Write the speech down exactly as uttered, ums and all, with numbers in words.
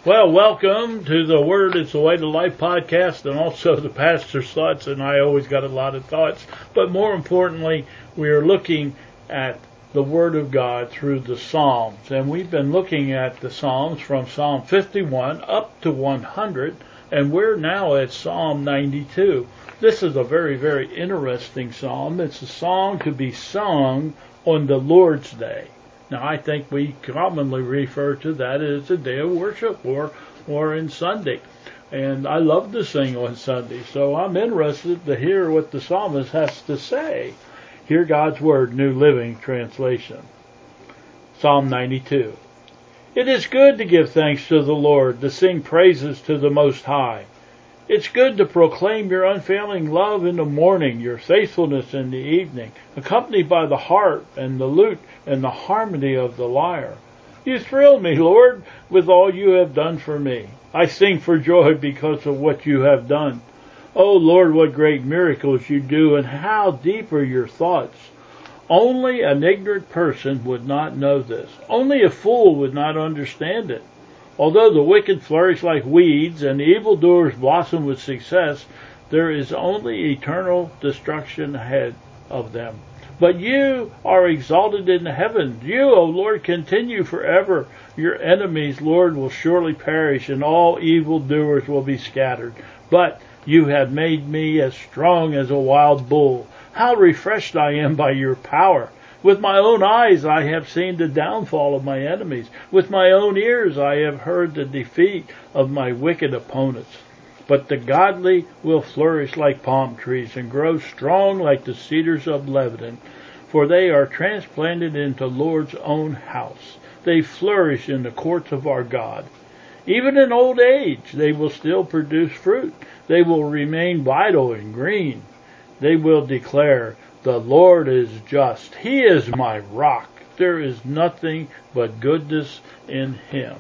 Well, welcome to the Word It's the Way to Life podcast and also the Pastor's Thoughts, and I always got a lot of thoughts. But more importantly, we are looking at the Word of God through the Psalms. And we've been looking at the Psalms from Psalm fifty-one up to one hundred, and we're now at Psalm ninety-two. This is a very, very interesting psalm. It's a song to be sung on the Lord's Day. Now, I think we commonly refer to that as a day of worship or or in Sunday. And I love to sing on Sunday, so I'm interested to hear what the psalmist has to say. Hear God's Word, New Living Translation. Psalm ninety-two. It is good to give thanks to the Lord, to sing praises to the Most High. It's good to proclaim your unfailing love in the morning, your faithfulness in the evening, accompanied by the harp and the lute and the harmony of the lyre. You thrill me, Lord, with all you have done for me. I sing for joy because of what you have done. Oh, Lord, what great miracles you do, and how deep are your thoughts. Only an ignorant person would not know this. Only a fool would not understand it. Although the wicked flourish like weeds and the evildoers blossom with success, there is only eternal destruction ahead of them. But you are exalted in the heavens. You, O Lord, continue forever. Your enemies, Lord, will surely perish, and all evildoers will be scattered. But you have made me as strong as a wild bull. How refreshed I am by your power! With my own eyes I have seen the downfall of my enemies. With my own ears I have heard the defeat of my wicked opponents. But the godly will flourish like palm trees and grow strong like the cedars of Lebanon, for they are transplanted into Lord's own house. They flourish in the courts of our God. Even in old age they will still produce fruit. They will remain vital and green. They will declare, the Lord is just. He is my rock. There is nothing but goodness in him.